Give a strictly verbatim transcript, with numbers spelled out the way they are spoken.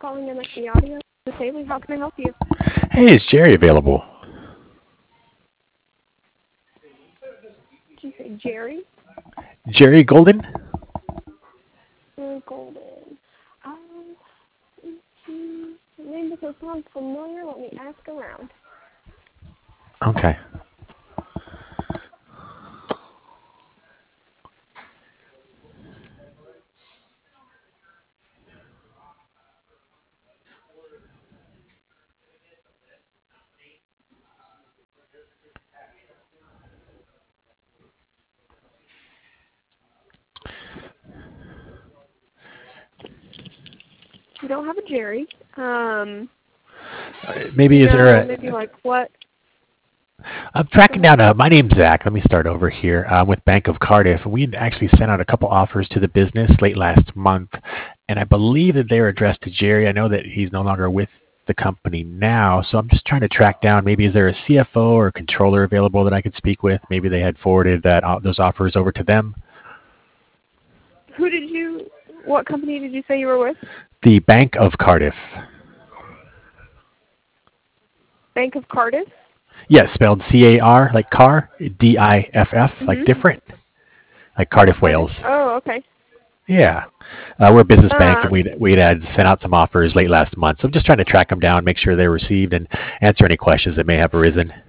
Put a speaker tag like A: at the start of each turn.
A: calling in like the audio. Disabling, how can I help you?
B: Hey, is Jerry available?
A: Did you say Jerry?
B: Jerry Golden?
A: Jerry Golden. Um, the name doesn't sound familiar. Let me ask around.
B: Okay.
A: We don't have a Jerry. Um,
B: Uh, maybe is
A: no,
B: there a...
A: maybe like what?
B: I'm tracking down, uh, my name's Zach. Let me start over here uh, with Bank of Cardiff. We actually sent out a couple offers to the business late last month, and I believe that they were addressed to Jerry. I know that he's no longer with the company now, so I'm just trying to track down, maybe is there a C F O or controller available that I could speak with? Maybe they had forwarded that uh, those offers over to them.
A: Who did you, what company did you say you were with?
B: The Bank of Cardiff.
A: Bank of Cardiff?
B: Yes, spelled C A R, like car, D I F F, mm-hmm. like different, like Cardiff, Wales.
A: Oh, okay.
B: Yeah. Uh, we're a business
A: uh,
B: bank, and we'd, we'd had sent out some offers late last month. So I'm just trying to track them down, make sure they're received, and answer any questions that may have arisen.